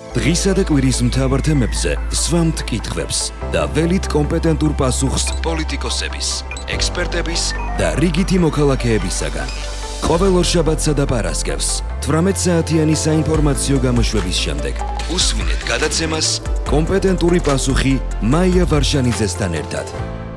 დღისა და კვირის მთავარ თემებზე სვამთ კითხვებს და ველით კომპეტენტურ პასუხს პოლიტიკოსების, ექსპერტების და რიგითი მოქალაქეებისაგან. ყოველ ორშაბათსა და პარასკევს 18 საათიანი საინფორმაციო გამოშვების შემდეგ უსმინეთ გადაცემას კომპეტენტური პასუხი მაია ვარშანიძესთან ერთად.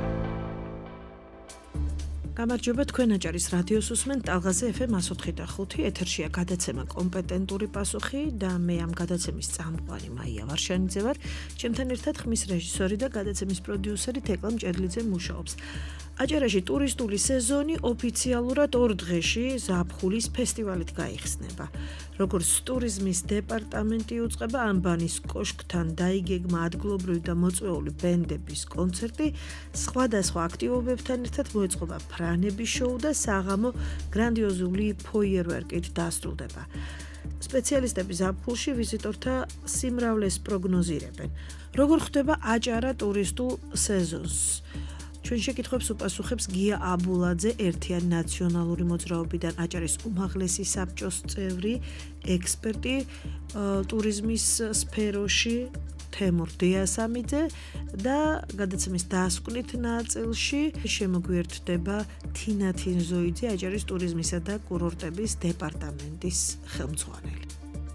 გამარჯობა, თქვენ აჭარის რადიოს უსმენთ ტალღაზე FM 104.5 ეთერშია გადაცემა კომპეტენტური პასუხი და მე ამ გადაცემის წამყვანი მაია ვარშანიძე ვარ. ჩემთან ერთად ხმის რეჟისორი და გადაცემის პროდიუსერი თეკლა მჭედლიძე მუშაობს. აჭარაში ტურისტული სეზონი ოფიციალურად 2 დღეში ზაფხულის ფესტივალით გაიხსნება. როგორც ტურიზმის დეპარტამენტი უწყება ანბანის კოშკთან დაიგეგმა ადგილობრივი და მოწვეული ბენდების კონცერტი, სხვადასხვა აქტივობებთან ერთად მოეწყობა ფრანების შოუ და საღამო გრანდიოზული ფოიერვერკით დასრულდება. სპეციალისტები ზაფხულში ვიზიტორთა სიმრავლეს პროგნოზირებენ. როგორ ხდება აჭარა ტურისტულ სეზონს? ჩვენ შეკითხვებს უპასუხებს გია აბულაძე, ერთიანი ნაციონალური მოძრაობიდან აჭარის უმაღლესი საბჭოს წევრი, ექსპერტი ტურიზმის სფეროში თემურ დიასამიძე და გადაცემის დასკვნით ნაწილში შემოგვიერთდება თინა თინზოიძე, აჭარის ტურიზმისა და კურორტების დეპარტამენტის ხელმძღვანელი.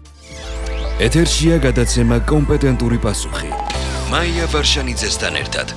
ეთერშია გადაცემა კომპეტენტური პასუხი. მაია ვარშანიძესთან ერთად.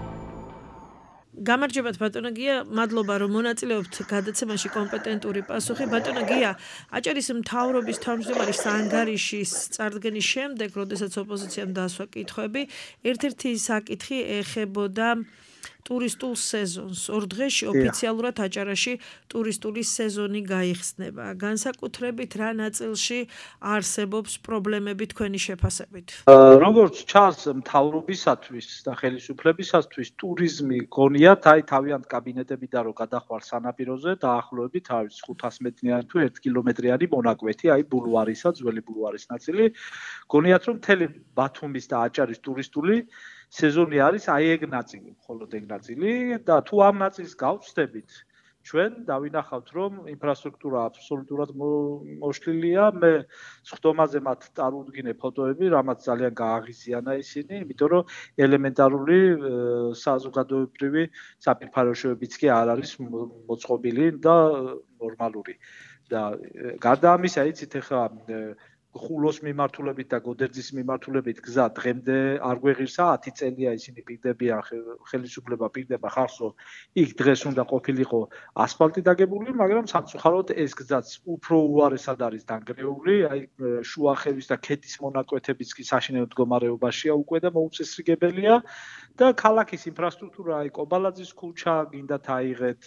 გამარჯობათ ბატონო გია, მადლობა რომ მონაწილეობთ გადაცემაში კომპეტენტური პასუხი. ბატონო გია, აჭარის მთავრობის თავმჯდომარის ანგარიშის წარდგენის შემდეგ, როდესაც ოპოზიციამ დაასვა კითხვები, ერთ-ერთი საკითხი ეხებოდა ტურისტულ სეზონს. 2 დღეში ოფიციალურად აჭარაში ტურისტული სეზონი გაიხსნება. განსაკუთრებით რა ნაწილში არსებობს პრობლემები თქვენი შეფასებით? როგორც ჩანს მთავრობისათვის და ხელისუფლებისათვის ტურიზმი გონიათ თავიანთ კაბინეტებიდან რომ გადახვალ სანაპიროზე დაახლოებით 500 მეტრიანი თუ 1 კილომეტრიანი მონაკვეთი, ბულვარისა, ძველი ბულვარის ნაწილი, გონიათ რომ მთელი ბათუმის და აჭარის ტურისტული სეზონი არის ეგ ნაწილი, მხოლოდ ეგ ნაწილი და თუ ამ ნაწილს გავწდებით, ჩვენ დავინახავთ რომ ინფრასტრუქტურა აბსოლუტურად მოშლილია. მე სხდომაზე მათ წარუდგინე ფოტოები, რამაც ძალიან გააღიზიანა ისინი, იმიტომ რომ ელემენტარული საზოგადოებრივი საფირფარეშოებიც კი არ არის მოწყობილი და ნორმალური. და გარდა ამისა, იცით ახლა ხულოს მიმართულებით და გოდერძის მიმართულებით გზა დღემდე არ გვეღირსა, 10 წელია ისინი პირდებიან, ხელისუფლება პირდება ხალხს, იქ დღეს უნდა ყოფილიყო ასფალტი დაგებული, მაგრამ სამწუხაროდ ეს გზაც უფრო უარესად არის დანგრეული, შუახევის და ქედის მონაკვეთებიც კი საშინელ მდგომარეობაშია უკვე და მოუწესრიგებელია და ქალაქის ინფრასტრუქტურა, კობალაძის ქუჩა, გინდათ აიღეთ,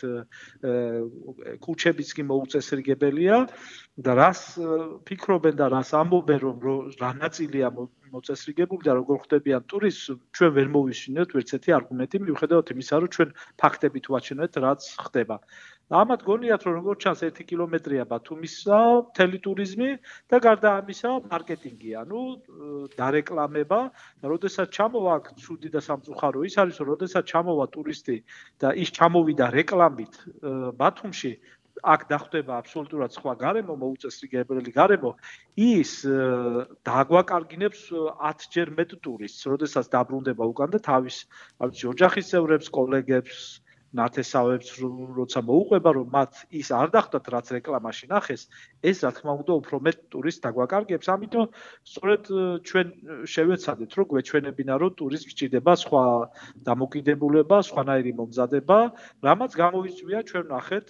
ქუჩებიც კი მოუწესრიგებელია და რას ფიქრობენ და რას ამბობენ რომ რა ნაწილია მოწესრიგებული და როგორ ხდებიან ტურისტს, ჩვენ ვერ მოვისმინეთ ვერცერთი არგუმენტი მიუხედავად იმისა, რომ ჩვენ ფაქტებით ვაჩვენეთ რაც ხდება. ამათ გონიათ რომ როგორც ჩანს 1 კილომეტრია ბათუმისა მთელი ტურიზმი და გარდა ამისა მარკეტინგია, დარეკლამება და როდესაც ჩამოვა აქ ცუდი და სამწუხარო ის არის რომ როდესაც ჩამოვა ტურისტი და ის ჩამოვიდა რეკლამით ბათუმში, აქ დახვდება აბსოლუტურად სხვა გარემო, მოუწესრიგებელი გარემო, ის დააგვაკარგინებს 10 ჯერ მეტ ტურისტს, როდესაც დაბრუნდება უკან და თავის ოჯახის წევრებს, კოლეგებს, ნათესავებს როცა მოუყვება, რომ მათ ის არ დახვდათ, რაც რეკლამაში ნახეს, ეს რა თქმა უნდა უფრო მეტ ტურისტს დაგვაკარგებს, ამიტომ სწორედ ჩვენ შევეცადეთ, რომ გვეჩვენებინა, რომ ტურისტს გჭირდება სხვა დამოკიდებულება, სხვანაირი მომზადება, რამაც გამოიწვია ჩვენ ნახეთ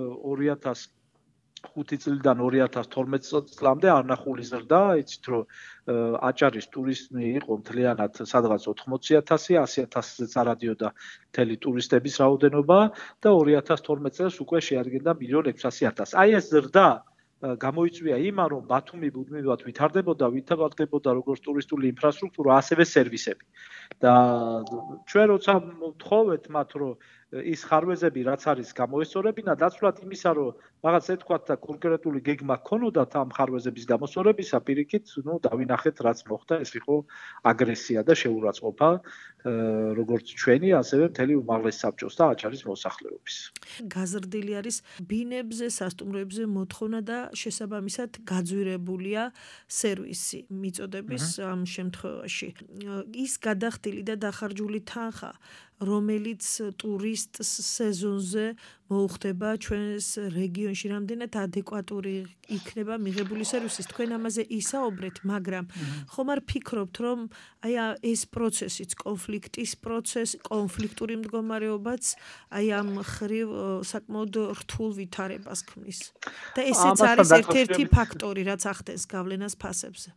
2005 წლიდან 2012 წლამდე არნახული ზრდა, იცით რომ აჭარის ტურიზმი იყო მთლიანად სადღაც 80,000, 100,000-ზე წარადიოდა მთელი ტურისტების რაოდენობა და 2012 წელს უკვე შეადგენდა 1,600,000. ეს ზრდა გამოიწვია იმან, რომ ბათუმი ბუდმივად ვითარდებოდა როგორც ტურისტული ინფრასტრუქტურა, ასევე სერვისები. და ჩვენ როცა ვთხოვეთ მათ, რომ ის ხარვეზები რაც არის გამოესწორებინა დაცვლად იმისა რომ რაღაც ეთქვათ და კონკრეტული გეგმა ქონოდათ ამ ხარვეზების გამოსწორებისა პირიქით დავინახეთ რაც მოხდა ეს იყო აგრესია და შეურაცხყოფა როგორც ჩვენი ასევე მთელი უმაღლეს საბჭოს და აჭარის მოსახლეობის გაზრდილი არის ბინებზე სასტუმროებზე მოთხოვნა და შესაბამისად გაძვირებულია სერვისი მიწოდების ამ შემთხვევაში ის გადახდილი და დახარჯული თანხა რომელიც ტურისტს სეზონზე მოუხდება ჩვენს რეგიონში რამდენად ადეკვატური იქნება მიღებული სერვისის თქვენ ამაზე ისაუბრეთ მაგრამ ხომ არ ფიქრობთ რომ აი ეს პროცესიც კონფლიქტის პროცესი კონფლიქტური მდგომარეობაც აი ამ ხრივ საკმაოდ რთულ ვითარებას ქმნის და ესეც არის ერთ-ერთი ფაქტორი რაც ახდენს გავლენას ფასებზე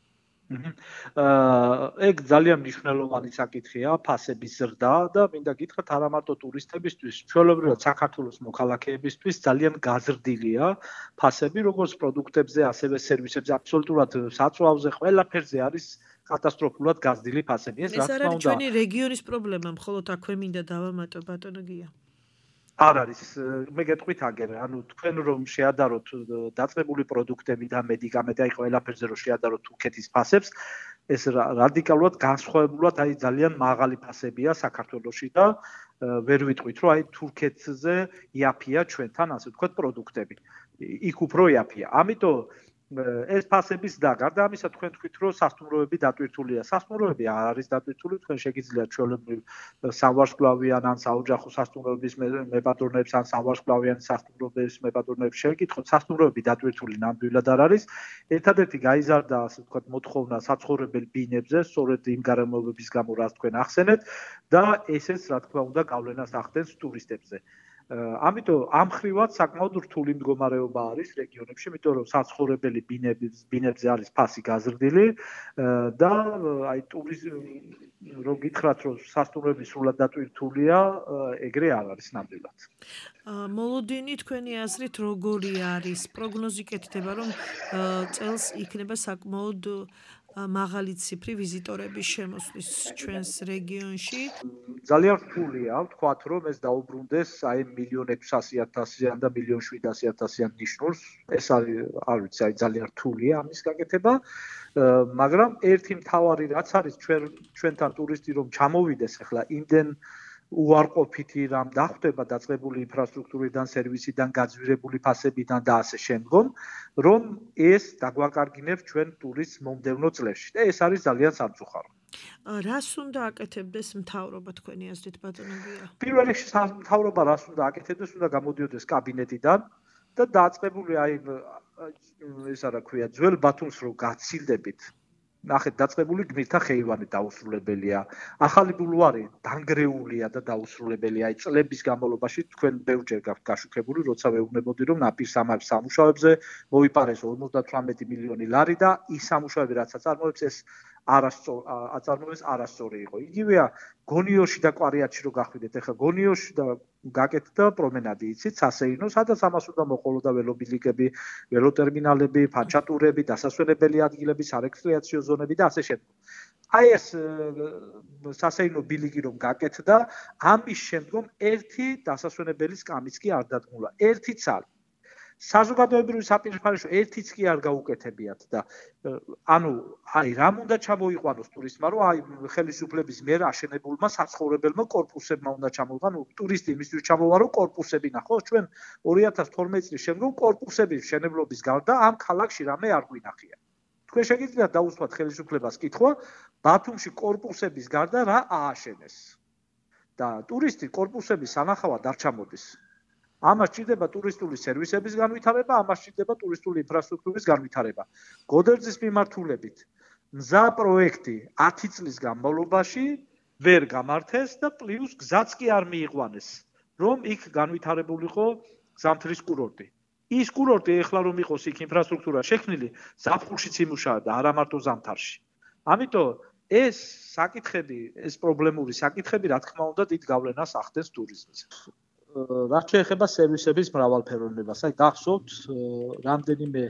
ეგ ძალიან მნიშვნელოვანი საკითხია ფასების ზრდა და მინდა გითხრათ არა მარტო ტურისტებისთვის, ჩვეულებრივად საქართველოს მოქალაქეებისთვის ძალიან გაზრდილია ფასები, როგორც პროდუქტებზე, ასევე სერვისებზე, აბსოლუტურად საწვავზე, ყველაფერზე არის კატასტროფულად გაზრდილი ფასები. ეს რა თქმა უნდა, ჩვენი რეგიონის პრობლემა, მხოლოდ აქვე მინდა დავამატო ბატონო გია. არ არის მე გეტყვით აგერ ანუ თქვენ რომ შეადაროთ დაწყებული პროდუქტები და მედიკამენტი აი ყველაფერზე რომ შეადაროთ თურქეთის ფასებს ეს რადიკალურად განსხვავებულად აი ძალიან მაღალი ფასებია საქართველოში და ვერ ვიტყვით რომ აი თურქეთზე იაფია ჩვენთან ასე ვთქვათ პროდუქტები იქ უფრო იაფია ამიტომ ეს ფასების და გარდა ამისა თქვენ თქვით რომ სასტუმროები დატვირთულია. სასტუმროები არ არის დატვირთული, თქვენ შეგიძლიათ ჩვეულებრივ სამვარსკვლავიან ან საოჯახო სასტუმროების მებადორნეებს ან სამვარსკვლავიან სასტუმროების მებადორნეებს შეგკითხოთ. სასტუმროები დატვირთული ნამდვილად არ არის. ერთადერთი გაიზარდა ასე ვთქვათ მოთხოვნა საცხოვრებელ ბინებზე, სწორედ იმ გარემოებების გამო რაც თქვენ ახსენეთ და ესეც რა თქმა უნდა გავლენას ახდენს ტურისტებზე. ამიტომ ამ ხრივად საკმაოდ რთული მდგომარეობა არის რეგიონებში, იმიტომ რომ საცხოვრებელი ბინებზე არის ფასი გაზრდილი და აი ტურიზმი რო გითხრათ რომ სასტუმროები სრულად დატვირთულია, ეგრე არ არის ნამდვილად. მოლოდინი თქვენი აზრით როგორი არის? პროგნოზი კეთდება რომ წელს იქნება საკმაოდ მაღალი ციფრი ვიზიტორების შემოსვლის ჩვენს რეგიონში. ძალიან რთულია ვთქვათ რომ ეს დაუბრუნდეს აი 1.600.000-იან და 1.700.000-იან ნიშნულს. ეს არის არ ვიცი აი ძალიან რთულია ამის გაკეთება. მაგრამ ერთი მთავარი რაც არის ჩვენთან ტურისტი რომ ჩამოვიდეს ახლა იმდენ უარყოფითი რამ დახვდება დაწყებული ინფრასტრუქტურიდან, სერვისიდან, გაძვირებული ფასებიდან და ასე შემდგომ, რომ ეს დაგვაკარგინებს ჩვენ ტურისტს მომდევნო წლებში და ეს არის ძალიან სამწუხარო. რას უნდა აკეთებდეს მთავრობა თქვენი აზრით ბატონო გია? პირველ რიგში მთავრობა რას უნდა აკეთებდეს, უნდა გამოდიოდეს კაბინეტიდან და დაწყებული აი ესა რა ქვია, ძველ ბათუმს რო გაცილდებით ნახეთ დაწყებული გმირთა ხეივანი დაუსრულებელია. ახალი ბულვარი დანგრეულია და დაუსრულებელია. აი წლების განმავლობაში თქვენ ბევრჯერ გაქვთ გაშუქებული, როცა ვეუბნებოდი რომ ნაპირს ამავე სამუშაოებზე მოიპარეს 58 მილიონი ლარი და ის სამუშაოები რაც აწარმოებს ეს აწარმოებს არასწორი იყო. იგივეა გონიოში და კვარიატში რო გახვიდეთ, ახლა გონიოში და გაკეთდა პრომენადი, იცით, სასეირნო, სადაც ამას უნდა მოყოლოდა ველობილიკები, ველოტერმინალები, ფანჩატურები, დასასვენებელი ადგილები, სარეკრეაციო ზონები და ასე შემდეგ. აი ეს სასეირნო ბილიკი რომ გაკეთდა, ამის შემდგომ ერთი დასასვენებელი სკამიც კი არ დადგმულა. ერთი ცალი საზოგადოებრივი საპირისპიროში ერთიც კი არ გაუკეთებიათ და ანუ აი რამ უნდა ჩამოიყვანოს ტურისტმა რომ აი ხელისუფლების მიერ აშენებულმა საცხოვრებელმა კორპუსებმა უნდა ჩამოიყვანო ტურისტი იმისთვის ჩამოვარო კორპუსები ნახოს ჩვენ 2012 წლის შემდგომ კორპუსების მშენებლობის გარდა ამ ქალაქში რამე არ გვინახია თქვენ შეგიძლიათ დაუსვათ ხელისუფლებას კითხვა ბათუმში კორპუსების გარდა რა ააშენეს და ტურისტი კორპუსების სანახავად არ ჩამოდის ამას ჭირდება ტურისტული სერვისების განვითარება, ამას ჭირდება ტურისტული ინფრასტრუქტურის განვითარება. გოდერძის მიმართულებით მზა პროექტი 10 წლის განმავლობაში ვერ გამართეს და პლუს გზაც კი არ მიიყვანეს, რომ იქ განვითარებულიყო ზამთრის კურორტი. ის კურორტი ეხლა რომ იყოს იქ ინფრასტრუქტურა შექმნილი, ზაფხულშიც იმუშავებდა, არა მარტო ზამთარში. ამიტომ ეს საკითხები, ეს პრობლემური საკითხები, რა თქმა უნდა, დიდ გავლენას ახდენს ტურიზმზე. რაც შეეხება სერვისების მრავალფეროვნებას, აი გახსოვთ, რამდენიმე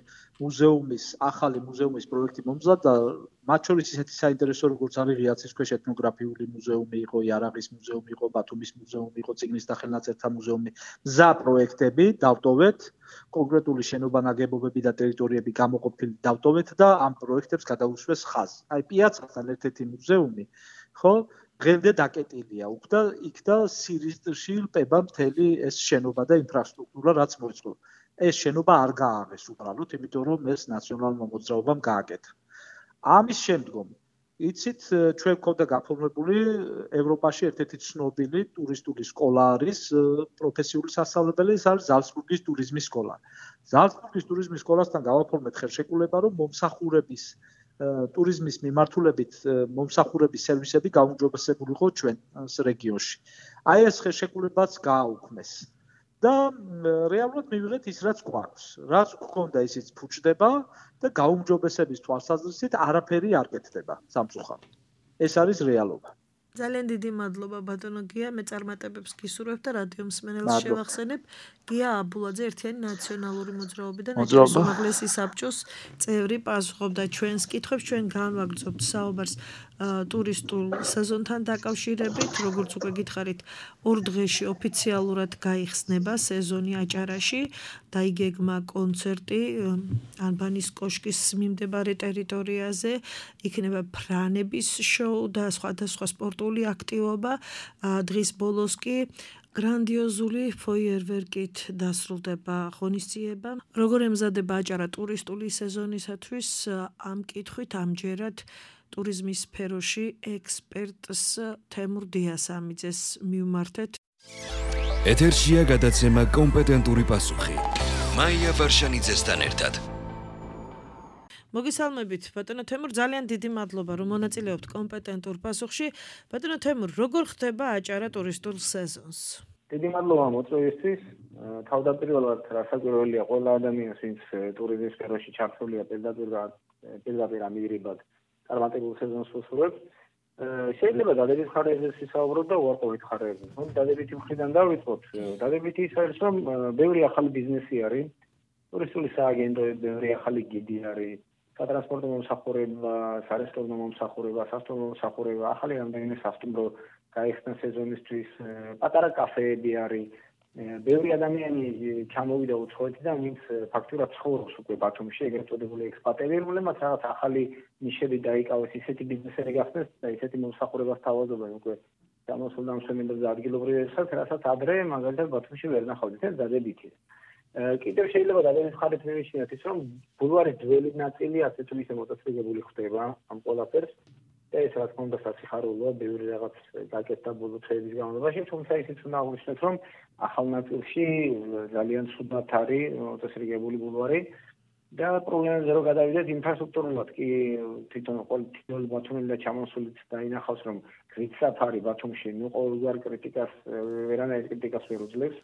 ახალი მუზეუმის პროექტი მომზადდა, მათ შორის ისეთი საინტერესო როგორც არის ღიაცის ქვეშ ეთნოგრაფიული მუზეუმი იყო, იარაღის მუზეუმი იყო, ბათუმის მუზეუმი იყო, წიგნის და ხელნაწერთა მუზეუმი. მზა პროექტები დავტოვეთ, კონკრეტული შენობა ნაგებობები და ტერიტორიები გამოყოფილი დავტოვეთ და ამ პროექტებს გადაუსვეს ხაზს. აი პიაცასთან ერთ-ერთი მუზეუმი, ხო? დღემდე დაკეტილია უკ და იქ და სირისტრში ყება მთელი ეს შენობა და ინფრასტრუქტურა რაც მოიწყო. ეს შენობა არ გააღეს უბრალოდ, იმიტომ რომ ეს ნაციონალურმა მოძრაობამ გააკეთა. ამის შემდგომ იცით, ჩვენ გვქონდა გაფორმებული ევროპაში ერთ-ერთი ცნობილი ტურისტული სკოლა არის, პროფესიული სასწავლებელი, ეს არის ზალცბურგის ტურიზმის სკოლა. ზალცბურგის ტურიზმის სკოლასთან გავაფორმეთ ხელშეკრულება, რომ მომსახურების ტურიზმის მიმართულებით მომსახურების სერვისები გაუმჯობესებულიყო ჩვენ რეგიონში. აი ეს ხელშეკრულებაც გააუქმეს. და რეალურად მივიღეთ ის რაც გვაქვს. რაც გქონდა ისიც ფუჭდება და გაუმჯობესების თვალსაზრისით არაფერი არ კეთდება სამწუხაროდ. ეს არის რეალობა. ძალიან დიდი მადლობა ბატონო გია, მე წარმატებებს გისურვებ და რადიო მსმენელს შევახსენებ. გია აბულაძე ერთიანი ნაციონალური მოძრაობიდან ეჭვის უმაღლესი საბჭოს წევრი პასუხობდა ჩვენს კითხვებს, ჩვენ განვაგრძობთ საუბარს ტურისტულ სეზონთან დაკავშირებით, როგორც უკვე გითხარით, 2 დღეში ოფიციალურად გაიხსნება სეზონი აჭარაში, დაიგეგმა კონცერტი ანბანის კოშკის მიმდებარე ტერიტორიაზე, იქნება ფრანების შოუ და სხვადასხვა სპორტული აქტივობა. დღის ბოლოს კი გრანდიოზული ფოიერვერკით დასრულდება ღონისძიება. როგორ ემზადება აჭარა ტურისტული სეზონისათვის, ამ კითხვით ამჯერად ტურიზმის სფეროში ექსპერტს თემურ დიასამიძეს მივმართეთ. ეთერშია გადაცემა კომპეტენტური პასუხი. მაია ვარშანიძესთან ერთად. მოგესალმებით, ბატონო თემურ, ძალიან დიდი მადლობა, რომ მონაწილეობთ კომპეტენტურ პასუხში. ბატონო თემურ, როგორ ხდება აჭარა ტურისტულ სეზონს? დიდი მადლობა მოწვევისთვის. თავდაპირველად რასაკვირველია ყველა ადამიანს, ვინც ტურიზმის სფეროში ჩართულია პირდაპირ ამირებად წარმატებულ სეზონს უსურვებს. შეიძლება დადებითი მხარეებზეც ვისაუბროთ და უარყოფით მხარეებზე. დადებითი მხრიდან დავიწყოთ. დადებითი ის არის, რომ ბევრი ახალი ბიზნესი არის, ტურისტული სააგენტოები, ბევრი ახალი გიდი არის, სატრანსპორტო მომსახურება, სარესტორნო მომსახურება, სასტუმრო მომსახურება, ახალი რამდენიმე სასტუმრო გაიხსნა სეზონისთვის, პატარა კაფეები არის. ბევრი ადამიანი ჩამოვიდა უცხოეთიდან, ვინც ფაქტურად ცხოვრობს უკვე ბათუმში, ეგრეთ წოდებული ექსპატები, რომლებმაც რაღაც ახალი ნიშები დაიკავეს, ისეთი ბიზნესები გახსნეს და ისეთი მომსახურებას თავაზობენ უკვე გამოსულდა მსვენებელზე ადგილობრივებსაც, რასაც ადრე მაგალითად ბათუმში ვერ ნახავდით, ეს დადებითია. კიდევ შეიძლება დადებითი მხარით მივიჩნიოთ ის, რომ ბულვარის ძველი ნაწილი ასე თუ ისე მოწესრიგებული ხდება ამ ყველაფერს. ეს რა თქმა უნდა სასიხარულოა, ბევრი რაღაც გაკეთდა ბოლო წლების განმავლობაში, თუმცა ისიც უნდა აღვნიშნოთ, რომ ახალ ნაწილში ძალიან ცუდად არის მოწესრიგებული ბულვარი და პრობლემებზე რო გადავიდეთ, ინფრასტრუქტურულად კი თვითონ ყოველ ბათუმელი და ჩამოსულიც დაინახავს, რომ გზით საფარი ბათუმში ყოველგვარ კრიტიკას, ვერანაირ კრიტიკას ვერ უძლებს.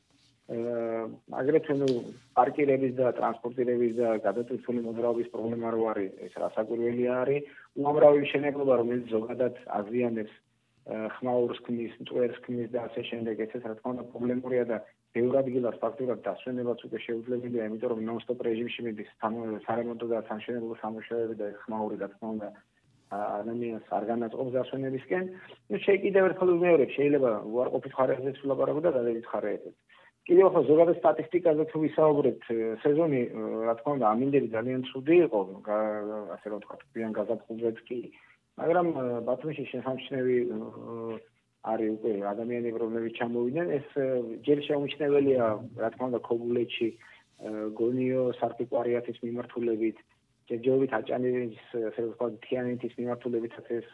აგრეთვე პარკირების და ტრანსპორტირების და გადატვირთული მოძრაობის პრობლემა რო არის, ეს რასაკვირველია არის. უამრავი მშენებლობა, რომელიც ზოგადად აზიანებს ხმაურს ქმნის, მტვერს ქმნის და ასე შემდეგ, ესეც რა თქმა უნდა პრობლემურია და ბევრ ადგილას ფაქტურად დასვენებაც უკვე შეუძლებელია, იმიტომ რომ ნონ-სტოპ რეჟიმში მიდის სარემონტო და სამშენებლო სამუშაოები და ხმაური რა თქმა უნდა ადამიანს არ განაწყობს დასვენებისკენ. კიდევ ერთხელ ვიმეორებ, შეიძლება უარყოფით მხარეებზეც ვილაპარაკო და დადებითი მხარეებზეც. კიდევ ახლა ზოგადად სტატისტიკაზე თუ ვისაუბრებთ, სეზონი რა თქმა უნდა ამინდები ძალიან ცუდი იყო, ასე რომ ვთქვათ, გვიან გაზაფხულზეც კი, მაგრამ ბათუმში შესამჩნევი არის უკვე ადამიანები, რომლებიც ჩამოვიდნენ, ეს ჯერ შეუმჩნეველია, რა თქმა უნდა, ქობულეთში, გონიო, სარკიკვარიათის მიმართულებით, ჯერჯერობით აჭანის, ასე რომ ვთქვათ, თიანეთის მიმართულებითაც ეს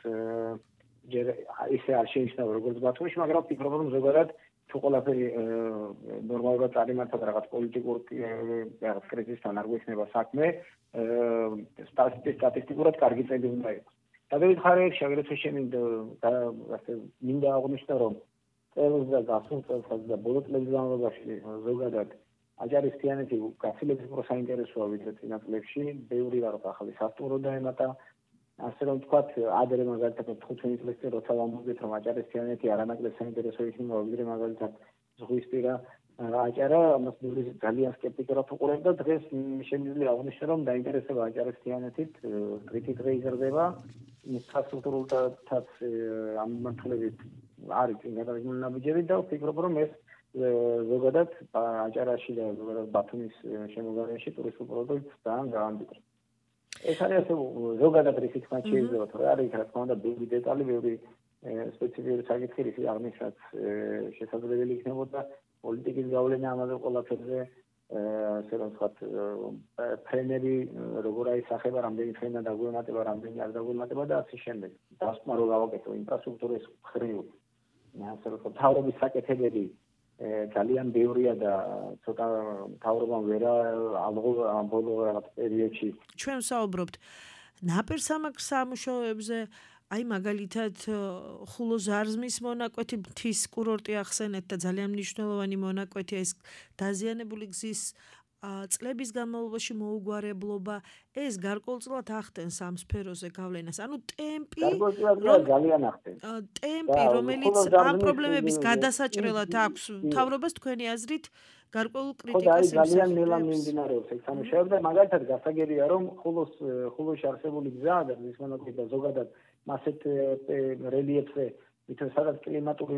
ჯერ ისე არ შეინიშნება როგორც ბათუმში, მაგრამ ვფიქრობ, რომ ზოგადად თუ ყველაფერი ნორმალურად წარიმართა და რაღაც პოლიტიკურ რაღაც კრიზისთან არ გვექნება საქმე, სტატისტიკურად კარგი წელი უნდა იყოს. დადებითი მხარეებში აგრეთვე მინდა აღვნიშნო, რომ წელს და გასულ წელსაც და ბოლო წლების განმავლობაში ზოგადად აჭარის თიანეთი გაცილებით უფრო საინტერესოა ვიდრე წინა წლებში, ბევრი რაღაც ახალი სასტუმრო დაემატა. ასე რომ ვთქვათ, ადრე მაგალითად 15 წლის წინ როცა ვამბობდით, რომ აჭარის თიანეთი არანაკლებ საინტერესო იქნება, ვიდრე მაგალითად ზღვისპირა აჭარა ამას ძალიან სკეპტიკურად უყურებდა დღეს შემიძლია აღნიშნო რომ დაინტერესება აჭარის თიანეთით კრიტიკა იზრდება ინფრასტრუქტურულთაც ამ მიმართულებით არის წინ გადაღებული ნაბიჯები და ვფიქრობ რომ ეს ზოგადად აჭარაში და ზოგადად ბათუმის შემოგარენში ტურისტულ პროდუქტს ძალიან გაამდიდრებს. ეს არის ასე ზოგადად რითი თქმა შეიძლება თორე არის რა თქმა უნდა ბევრი დეტალი, ბევრი სპეციფიკური საკითხი რითი აღნიშნაც შესაძლებელი იქნებოდა პოლიტიკის გავლენა ამაზე ყველაფერზე ასე რომ ვთქვათ ფრენები როგორ აისახება, რამდენი ფრენა დაგვემატება, რამდენი არ დაგვემატება და ასე შემდეგ. დასკვნა რო გავაკეთო ინფრასტრუქტურის მხრივ ასე რომ თავრობის საკეთებელი ძალიან ბევრია და ცოტა თავრობამ ვერა ალბათ ამ ბოლო რაღაც პერიოდში ჩვენ ვსაუბრობთ ნაპირსამაგ სამუშაოებზე აი მაგალითად ხულო-ზარზმის მონაკვეთი მთის კურორტი ახსენეთ და ძალიან მნიშვნელოვანი მონაკვეთი ეს დაზიანებული გზის წლების განმავლობაში მოუგვარებლობა ეს გარკვეულწილად ახდენს ამ სფეროზე გავლენას. ანუ ტემპი ძალიან ახდენს. ტემპი რომელიც ამ პრობლემების გადასაჭრელად აქვს მთავრობას თქვენი აზრით გარკვეულ კრიტიკას იმსახურებს. ძალიან ნელა მიმდინარეობს ეს სამუშაოები და მაგალითად გასაგებია რომ ხულოში არსებული გზა და მის მონაკვეთი და ზოგადად მასეთ რელიეფზე ვითომ სადაც კლიმატური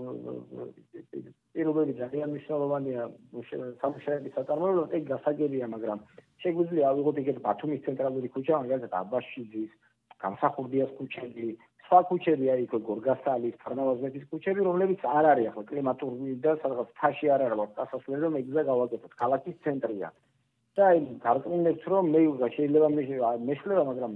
პირობები ძალიან მნიშვნელოვანია სამუშაოების საწარმოებლად, ეგ გასაგებია, მაგრამ შეგვიძლია ავიღოთ ეგეთ ბათუმის ცენტრალური ქუჩა, მაგალითად აბაშიძის, გამსახურდიას ქუჩები, სხვა ქუჩები არის იქ გორგასალის, ფარნავაზეთის ქუჩები, რომლებიც არ არის ახლა კლიმატური და სადღაც თაში არ არის დასასვლელი, რომ ეგ გზა გავაკეთოთ. ქალაქის ცენტრია. და აი გარკვეულებს რომ მე შეიძლება მეშლება, მაგრამ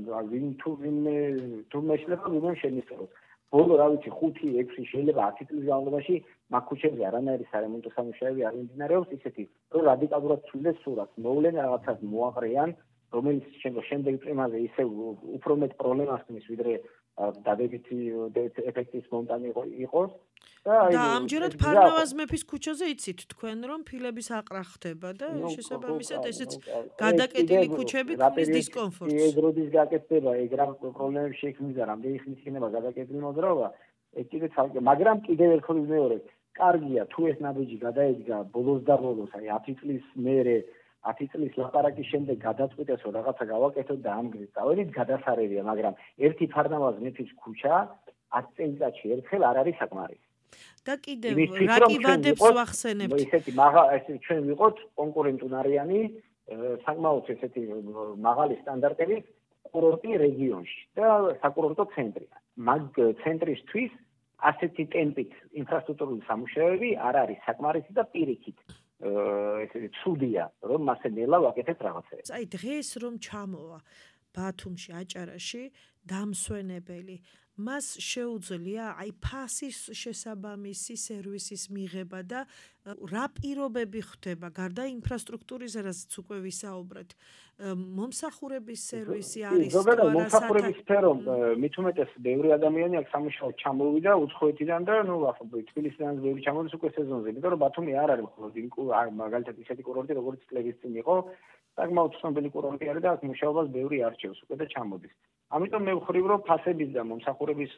თუ მეშლება, ვინმე შემისწროს. ბოლო რა ვიცი 5-6 შეიძლება 10 წლის განმავლობაში მაგ ქუჩებზე არანაირი სარემონტო სამუშაოები არ მიმდინარეობს ისეთი რომ რადიკალურად ცვლილეს სურათს მოვლენ რაღაცას მოაყრიან რომელიც შემდეგ წემაზე ისე უფრო მეტ პრობლემას ხმის ვიდრე დადებითი ეფექტის მონტანი იყოს და ამჯერად ფარნავაზ მეფის ქუჩაზე იცით თქვენ რომ ფილების აყრა ხდება და შესაბამისად ესეც გადაკეტილი ქუჩები ქმნის დისკომფორტს. ეგ როდის გაკეთდება, ეგ რა პრობლემები შექმნის და რამდენი ხნის იქნება გადაკეტილი მოძრაობა, ეგ კიდე ცალკე, მაგრამ კიდევ ერთხელ მეორე, კარგია თუ ეს ნაბიჯი გადაედგა ბოლოს და ბოლოს, აი 10 წლის მერე 10 წლის ლაპარაკის შემდეგ გადაწყვიტეს რომ რაღაცა გავაკეთოთ და ამ გზით წავედით გადასარევია, მაგრამ ერთი ფარნავაზ მეფის ქუჩა 10 წელიწადში ერთხელ არ არის საკმარისი. და კიდევ რა კი ვადებს ვახსენებთ? ესეთი ჩვენ ვიყოთ კონკურენტუნარიანი, საკმაოდ ესეთი მაღალი სტანდარტების კურორტი რეგიონში და საკურორტო ცენტრია. მაგ ცენტრისთვის ასეთი ტემპით ინფრასტრუქტურული სამუშაოები არ არის საკმარისი და პირიქით ესეთი ცუდია, რომ მასე ნელა ვაკეთებთ რაღაცებს. აი დღეს რომ ჩამოვა ბათუმში, აჭარაში დამსვენებელი მას შეუძლია აი ფასის შესაბამისი სერვისის მიღება და რა პირობები ხდება გარდა ინფრასტრუქტურის რასაც უკვე ვისაუბრეთ მომსახურების სერვისი არის ზოგადად მომსახურების სფერო მით უმეტეს ბევრი ადამიანი აქ სამუშაოდ ჩამოვიდა უცხოეთიდან და ნუ ახლა თბილისიდან ბევრი ჩამოვიდეს უკვე სეზონზე იმიტომ რომ ბათუმი არ არის მხოლოდ მაგალითად ისეთი კურორტი როგორც წლების წინ იყო საკმაოდ ცნობილი კურორტი არის და აქ მუშაობას ბევრი არჩევს უკვე და ჩამოდის ამიტომ მე ვხრივ რომ ფასების და მომსახურების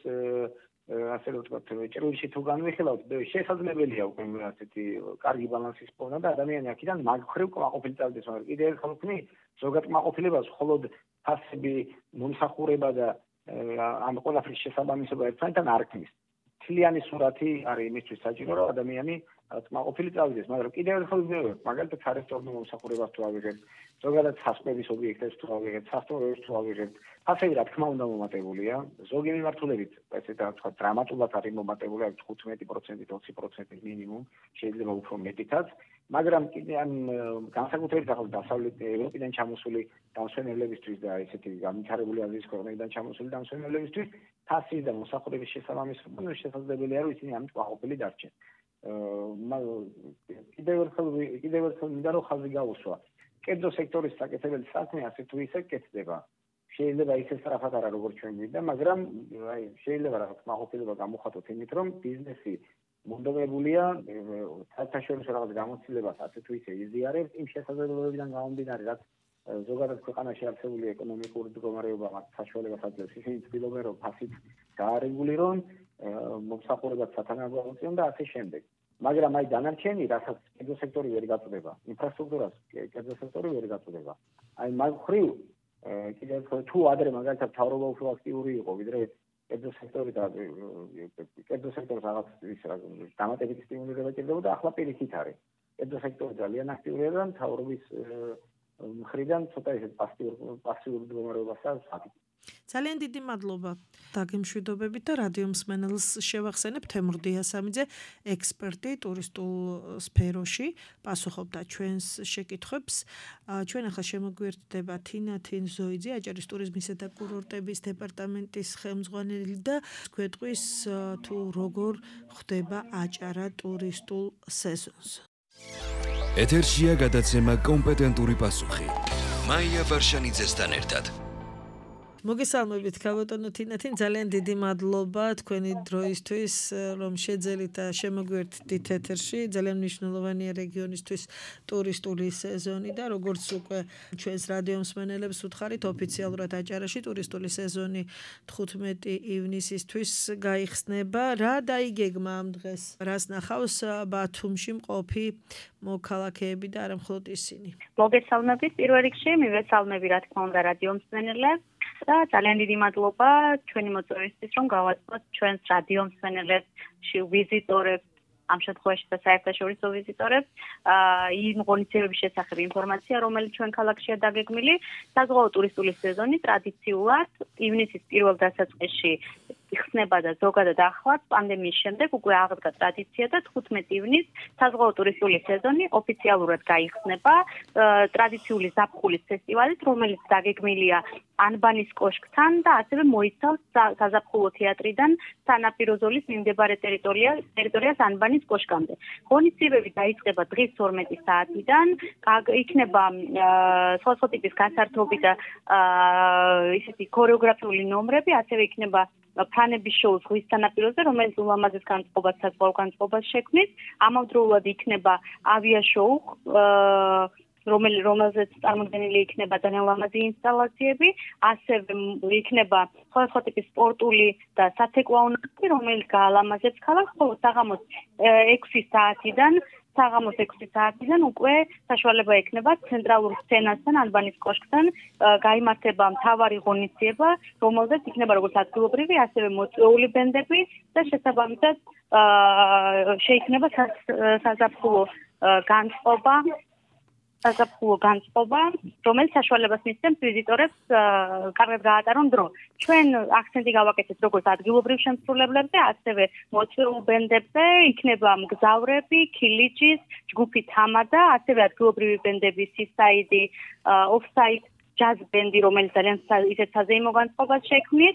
ასე რომ ვთქვათ ჭრილში თუ განვიხილავთ შესაძლებელია უკვე ასეთი კარგი ბალანსის პოვნა და ადამიანი აქედან მაგ ხრივ კმაყოფილი წავიდეს მაგრამ კიდევ ერთხელ ვქნი ზოგად კმაყოფილებას მხოლოდ ფასები მომსახურება და ამ ყველაფრის შესაბამისობა ერთმანეთთან არ ქმნის თლიანი სურათი არის იმისთვის საჭირო რომ ადამიანი კმაყოფილი წავიდეს მაგრამ კიდევ ერთხელ ვიმეორებ მაგალითად სარესტორნო მომსახურებას თუ ავიღებთ ზოგადად სასწავლების ობიექტებს თუ ავიღებთ სასწავლებელს თუ ავიღებთ ფასები რა თქმა უნდა მომატებულია ზოგი მიმართულებით ესე თქვა დრამატულად არის მომატებული 15% 20% მინიმუმ შეიძლება უფრო მეტითაც მაგრამ კიდე ამ განსაკუთრებით ახალ დასავლეთ ევროპიდან ჩამოსული დამსვენებლებისთვის და ესეთი განვითარებული აზიის ქვეყნებიდან ჩამოსული დამსვენებლებისთვის ფასის და მოსახურების შესაბამისობა შესაძლებელია რომ ისინი ამით კმაყოფილი დარჩენ კიდევ ერთხელ მინდა რომ ხაზი გაუსვა კერძო სექტორის საკეთებელი საქმე ასე თუ ისე კეთდება შეიძლება ისე სწრაფად არა როგორც ჩვენ გვინდა მაგრამ აი შეიძლება რაღაც კმაყოფილება გამოხატოთ იმით რომ ბიზნესი მონდომებულია საერთაშორისო რაღაც გამოცდილებას ასე თუ ისე იზიარებს იმ შესაძლებლობებიდან გამომდინარე რაც ზოგადად ქვეყანაში არსებული ეკონომიკური მდგომარეობა მათ საშუალებას აძლევს ისინი ცდილობენ რომ ფასით გაარეგულირონ მომსახურებას სათანადო აუწიონ და ასე შემდეგ მაგრამ აი დანარჩენი, რასაც კერძო სექტორი ვერ გაწდება, ინფრასტრუქტურას კერძო სექტორი ვერ გაწდება. აი მაგ ხრივ კიდევ თუ ადრე მაგალითად მთავრობა უფრო აქტიური იყო, ვიდრე კერძო სექტორი და კერძო სექტორს რაღაც ის რა დამატებითი სტიმულირება ჭირდებოდა, ახლა პირიქით არის. კერძო სექტორი ძალიან აქტიურია და მთავრობის მხრიდან ცოტა ისეთ პასიურ მდგომარეობასაც აქვს. ძალიან დიდი მადლობა დაგემშვიდობებით და რადიო მსმენელს შევახსენებ თემურ დიასამიძე ექსპერტი ტურისტულ სფეროში პასუხობდა ჩვენს შეკითხვებს. ჩვენ ახლა შემოგვიერთდება თინათინ ზოიძე, აჭარის ტურიზმისა და კურორტების დეპარტამენტის ხელმძღვანელი და გვეტყვის თუ როგორ ხდება აჭარა ტურისტულ სეზონს. ეთერშია გადაცემა კომპეტენტური პასუხი. მაია ვარშანიძესთან ერთად. მოგესალმებით ქალბატონო თინათინ, ძალიან დიდი მადლობა თქვენი დროისთვის, რომ შეძელით და შემოგვიერთდით ეთერში. ძალიან მნიშვნელოვანია რეგიონისთვის ტურისტული სეზონი და როგორც უკვე ჩვენს რადიო მსმენელებს უთხარით, ოფიციალურად აჭარაში ტურისტული სეზონი 15 ივნისისთვის გაიხსნება. რა დაიგეგმა ამ დღეს? რას ნახავს ბათუმში მყოფი მოქალაქეები და არა მხოლოდ ისინი? მოგესალმებით პირველ რიგში, მივესალმები რა თქმა უნდა რადიო მსმენელებს. და ძალიან დიდი მადლობა ჩვენი მოწვევისთვის, რომ გავაწყოთ ჩვენს რადიო მსმენელებს, ვიზიტორებს, ამ შემთხვევაში და საერთაშორისო ვიზიტორებს, იმ ღონისძიებების შესახებ ინფორმაცია, რომელიც ჩვენ ქალაქშია დაგეგმილი. საზღვაო ტურისტული სეზონი ტრადიციულად ივნისის პირველ დასაწყისში იხსნება და ზოგადად ახლად პანდემიის შემდეგ უკვე აღდგა ტრადიცია და 15 ივნის საზღვაო ტურისტული სეზონი ოფიციალურად გაიხსნება ტრადიციული ზაფხულის ფესტივალით, რომელიც დაგეგმილია ანბანის კოშკთან და ასევე მოიცავს საზაფხულო თეატრიდან სანაპირო ზოლის მიმდებარე ტერიტორიას ანბანის კოშკამდე. ღონისძიებები დაიწყება დღის 12 საათიდან, იქნება სხვადასხვა ტიპის გასართობი და ისეთი ქორეოგრაფიული ნომრები, ასევე იქნება ფანების შოუ ზღვის სანაპიროზე, რომელიც ულამაზეს განწყობას საზღვაო განწყობას შექმნის. ამავდროულად იქნება ავიაშოუ, რომელზეც წარმოდგენილი იქნება ძალიან ლამაზი ინსტალაციები, ასევე იქნება სხვადასხვა ტიპის სპორტული და საცეკვაო ნაკრები, რომელიც გაალამაზებს ქალაქს, ხოლო საღამოს 6 საათიდან უკვე საშუალება ექნება ცენტრალურ სცენასთან, ანბანის კოშკთან გაიმართება მთავარი ღონისძიება, რომელზეც იქნება როგორც ადგილობრივი, ასევე მოწვეული ბენდები და შესაბამისად შეიქმნება საზაფხულო განწყობა, რომელიც საშუალებას მისცემს ვიზიტორებს კარგად გაატარონ დრო. ჩვენ აქცენტი გავაკეთეთ როგორც ადგილობრივ შემსრულებლებზე, ასევე მოწვეულ ბენდებზე, იქნება მგზავრები, ქილიჩის, ჯგუფი თამადა, ასევე ადგილობრივი ბენდები სისაიდი, ოფსაიდ, ჯაზ ბენდი, რომელიც ძალიან ისეთ საზეიმო განწყობას შექმნის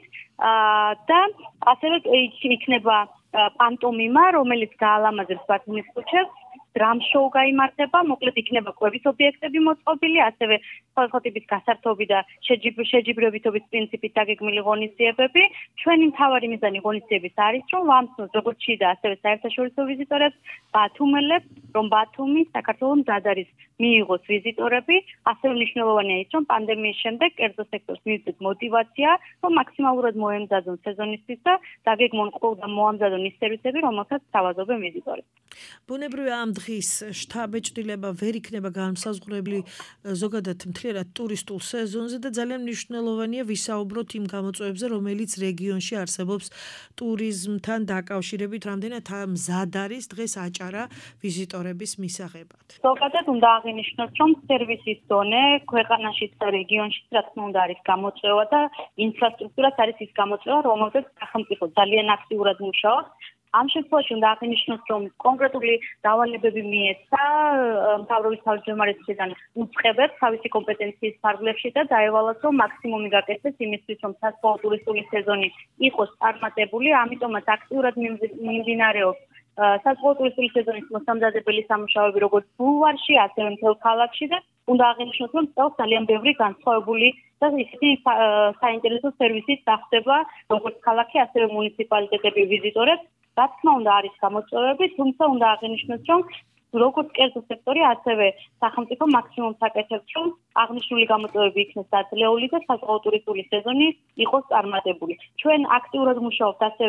და ასევე იქნება პანტომიმა, რომელიც გაალამაზებს ბათუმის ქუჩებს. დრამ შოუ გაიმართება, მოკლედ იქნება კვების ობიექტები მოწყობილი, ასევე სხვადასხვა ტიპის გასართობი და შეჯიბრებითობის პრინციპით დაგეგმილი ღონისძიებები. ჩვენი მთავარი მიზანი ღონისძიების არის, რომ ვამცნოთ როგორც შიდა, ასევე საერთაშორისო ვიზიტორებს, ბათუმელებს, რომ ბათუმი საქართველოს მზად არის მიიღოს ვიზიტორები. ასევე მნიშვნელოვანია ის, რომ პანდემიის შემდეგ კერძო სექტორს მივიძეთ мотиваცია, რომ მაქსიმალურად მოემზადონ სეზონისთვის და დაგეგმონ ყრუ და მოამზადონ ის სერვისები, რომელსაც თავაზობენ ვიზიტორები. ბუნებრივია ამ დღის შთაბეჭდილება ვერ იქნება განსაზღვრებული ზოგადად მთლიანად ტურისტულ სეზონზე და ძალიან მნიშვნელოვანია ვისაუბროთ იმ გამოწვევებზე, რომელიც რეგიონში არსებობს ტურიზმთან დაკავშირებით, რამდენად მზად არის დღეს აჭარა ვიზიტორების მისაღებად. ზოგადად უნდა აღინიშნოთ, რომ სერვისის დონე ქვეყანაშიც და რეგიონშიც რა თქმა უნდა არის გამოწვევა და ინფრასტრუქტურაც არის ის გამოწვევა, რომელზეც სახელმწიფო ძალიან აქტიურად მუშაობს. ამ შემთხვევაში უნდა აღინიშნოთ, რომ კონკრეტული დავალებები მიეცა მთავრობის თავმჯდომარესთან უწყებებს თავისი კომპეტენციის ფარგლებში და დაევალათ, რომ მაქსიმუმი გაკეთდეს იმისთვის, რომ საზღვაო ტურისტული სეზონი იყოს წარმატებული, ამიტომაც აქტიურად მიმდინარეობს საზღვაო ტურისტული სეზონის მოსამზადებელი სამუშაოები როგორც ბულვარში, ასევე მთელ ქალაქში და უნდა აღინიშნოთ, რომ წელს ძალიან ბევრი განსხვავებული და ისეთი საინტერესო სერვისით დახვდება როგორც ქალაქი, ასევე მუნიციპალიტეტები ვიზიტორებს. რა თქმა უნდა არის გამოწვევები, თუმცა უნდა აღინიშნოთ, რომ როგორც კერძო სექტორი, ასევე სახელმწიფო მაქსიმუმს აკეთებს, რომ აღნიშნული გამოწვევები იქნეს დაძლეული და საზღვაო ტურისტული სეზონი იყოს წარმატებული. ჩვენ აქტიურად მუშაობთ ასევე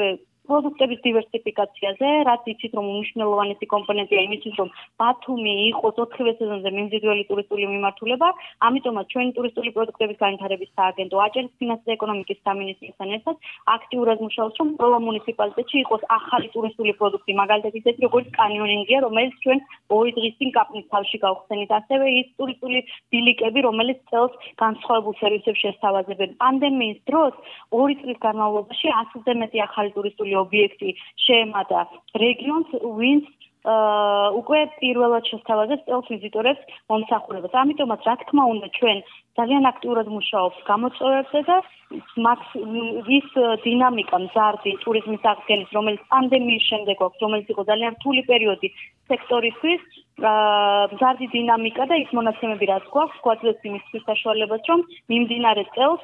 პროდუქტების დივერსიფიკაციაზე, რაც იცით რომ უმნიშვნელოვანესი კომპონენტია იმისთვის რომ ბათუმი იყოს 4-ვე სეზონზე მიმზიდველი ტურისტული მიმართულება, ამიტომაც ჩვენი ტურისტული პროდუქტების განვითარების სააგენტო აჭარის ფინანსთა და ეკონომიკის სამინისტროსთან ერთად აქტიურად მუშაობს რომ ყველა მუნიციპალიტეტში იყოს ახალი ტურისტული პროდუქტი, მაგალითად ისეთი როგორც კანიონინგია, რომელიც ჩვენ 2 დღის წინ კაპნის თავში გავხსენით, ასევე ის ტურისტული ბილიკები, რომელიც წელს განსხვავებულ სერვისებს შესთავაზებენ. პანდემიის დროს 2 წლის განმავლობაში 100-ზე მეტი ახალი ტურისტული ობიექტი შეემატა რეგიონს, ვინც უკვე პირველად შესთავაზებს წელს ვიზიტორებს მომსახურებას. ამიტომაც, რა თქმა უნდა, ჩვენ ძალიან აქტიურად მუშაობთ გამოწვევებზე და ის დინამიკა მზარდი ტურიზმის აღდგენის, რომელიც პანდემიის შემდეგ აქვს, რომელიც იყო ძალიან რთული პერიოდი სექტორისთვის, მზარდი დინამიკა და ის მონაცემები რაც გვაქვს, გვაძლევს იმისთვის საშუალებას, რომ მიმდინარე წელს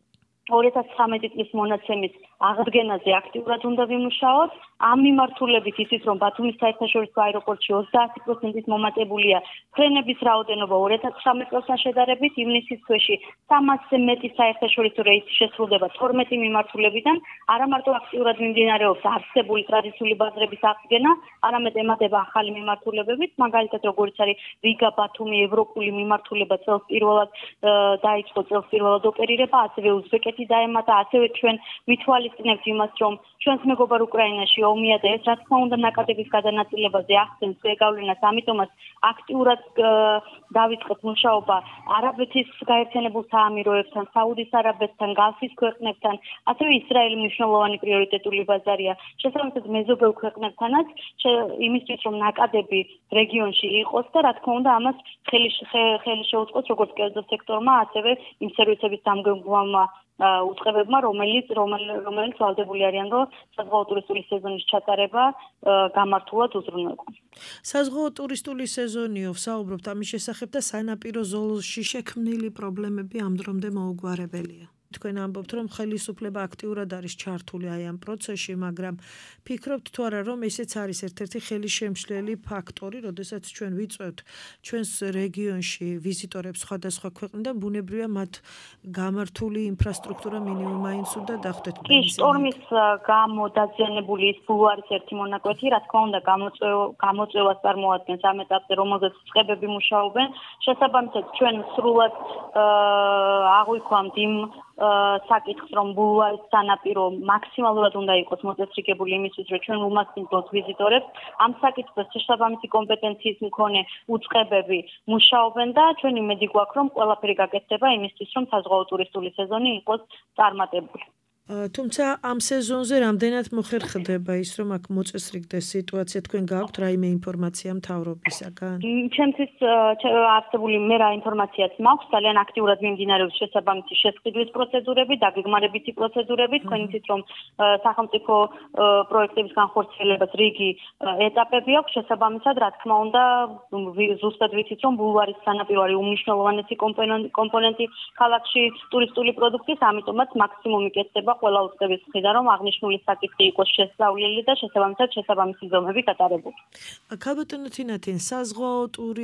2019 წლის მონაცემის აღდგენაზე აქტიურად უნდა ვიმუშაოთ. ამ მიმართულებით იცით რომ ბათუმის საერთაშორისო აეროპორტში 30%-ის მომატებულია ფრენების რაოდენობა 2019 წელთან შედარებით, ივნისის თვეში 300-ზე მეტი საერთაშორისო რეისი შესრულდება 12 მიმართულებიდან, არა მარტო აქტიურად მიმდინარეობს არსებული ტრადიციული ბაზრების აღდგენა, არამედ ემატება ახალი მიმართულებებით, მაგალითად როგორც არის რიგა ბათუმი ევროპული მიმართულება წელს პირველად დაიწყო ოპერირება, ასევე უზბეკეთი დაემატა, ასევე ჩვენ ვითვალისწინებთ იმას, რომ ჩვენს მეგობარ უკრაინაში ომია და ეს რა თქმა უნდა ნაკადების გადანაწილებაზე ახდენს გავლენას, ამიტომაც აქტიურად დავიწყეთ მუშაობა არაბეთის გაერთიანებულ საამიროებთან, საუდის არაბეთთან, გალფის ქვეყნებთან, ასევე ისრაელი მნიშვნელოვანი პრიორიტეტული ბაზარია. შესაბამისად მეზობელ ქვეყნებთანაც იმისთვის რომ ნაკადები რეგიონში იყოს და რა თქმა უნდა ამას ხელი შეუწყოს როგორც კერძო სექტორმა, ასევე იმ სერვისების დამგმოვმა უწყებებმა, რომელიც ვალდებული არიან, რომ საზღვაო ტურისტული სეზონის ჩატარება გამართულად უზრუნველყო. საზღვაო ტურისტული სეზონიო, ვსაუბრობთ ამის შესახებ და სანაპირო ზოლში შექმნილი პრობლემები ამ დრომდე მოუგვარებელია. თქვენ ამბობთ, რომ ხელისუფლება აქტიურად არის ჩართული აი ამ პროცესში, მაგრამ ფიქრობთ თუ არა, რომ ესეც არის ერთ-ერთი ხელისშემშლელი ფაქტორი, როდესაც ჩვენ ვიწვევთ ჩვენს რეგიონში ვიზიტორებს სხვადასხვა ქვეყნიდან, ბუნებრივია მათ გამართული ინფრასტრუქტურა მინიმუმაინც უნდა დახვდეთ. კი, სტორმის გამო დაზიანებული ის ბულვარის ერთი მონაკვეთი, რა თქმა უნდა, გამოწვევას წარმოადგენს ამ ეტაპზე, რომელზეც წყებები მუშაობენ. შესაბამისად, ჩვენ სრულად აღვიქვამთ იმ საკითხს, რომ ბულვარის სანაპირო მაქსიმალურად უნდა იყოს მოწესრიგებული იმისთვის, რომ ჩვენ უმასპინძლოთ ვიზიტორებს. ამ საკითხზე შესაბამისი კომპეტენციის მქონე უწყებები მუშაობენ და ჩვენ იმედი გვაქვს, რომ ყველაფერი გაკეთდება იმისთვის, რომ საზღვაო ტურისტული სეზონი იყოს წარმატებული. თუმცა ამ სეზონზე რამდენად მოხერხდება ის, რომ აქ მოწესრიგდეს სიტუაცია, თქვენ გააქვთ რაიმე ინფორმაცია მთავრობისაგან? ჩემთვის არსებული მე რა ინფორმაციაც მაქვს, ძალიან აქტიურად მიმდინარეობს შესაბამისი შესყიდვის პროცედურები, დაგეგმარებითი პროცედურები, თქვენ იცით რომ სახელმწიფო პროექტების განხორციელებას რიგი ეტაპები აქვს, შესაბამისად რა თქმა უნდა ზუსტად ვიცით რომ ბულვარის სანაპირო არის უმნიშვნელოვანესი კომპონენტი ქალაქში ტურისტული პროდუქტის, ამიტომაც მაქსიმუმი კეთდება ყველა უწყების მხრიდან, რომ აღნიშნული საკითხი იყოს შესწავლილი და შესაბამისად შესაბამისი ზომები გატარებული. ქალბატონო თინათინ, საზღვაო